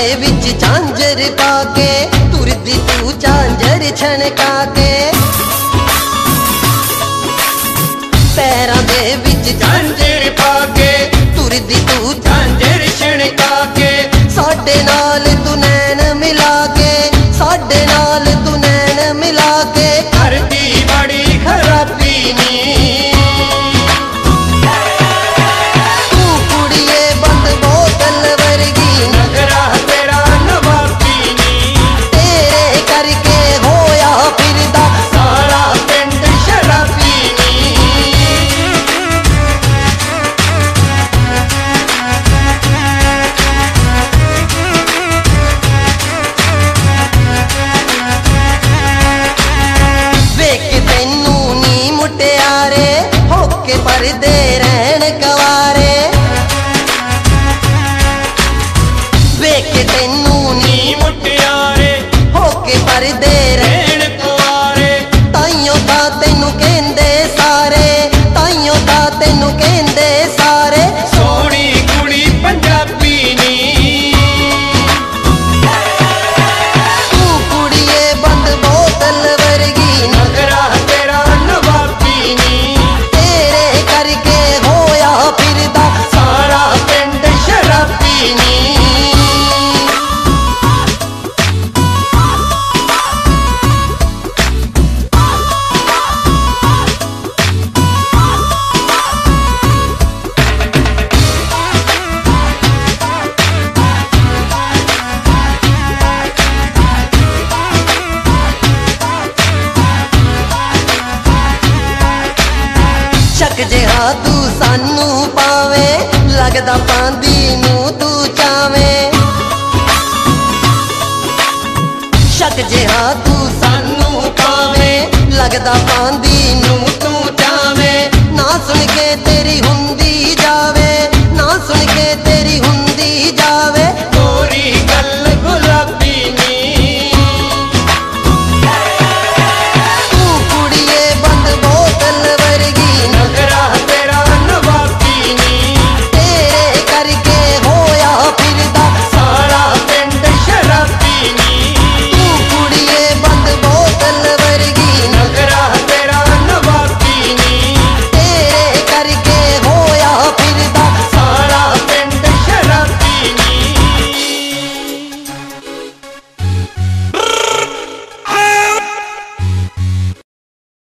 विच झांझर पाके तुरदी तू झांझर छणका के। पैरां दे विच झांझर पाके तुरदी तू झांझर छणका के। साडे नाल तू नैन मिला के, साडे नाल तू नैन मिला के करदी बड़ी खराबी नी। तू कुड़िए बंद बोतल वर्गी नगरा तेरा नवाबी नी। तेरे करके होया फिरदा सारा पिंड शराबी नी। वेख तैनू नी मुटियारे होके परदे रहन गवारे। वेख तैनू नी मुटियारे होके परदे रहन गवारे। ताइयों ता तैनू कहंदे सारे, ताइयों ता तैनू कहंदे सारे सोहनी कुड़ी पंजाबी नी। तू कुड़िए बंद बोतल वर्गी नगरा तेरा नवाबी नी। तेरे करके होया फिरदा सारा पिंड शराबी नी। शक जिहा तू सानू पावे लगदा पांदी नू तू चावे। शक जिहा तू सानू पावे लगदा पांदी नू तू चावे। ना सुन के तेरी हुंदी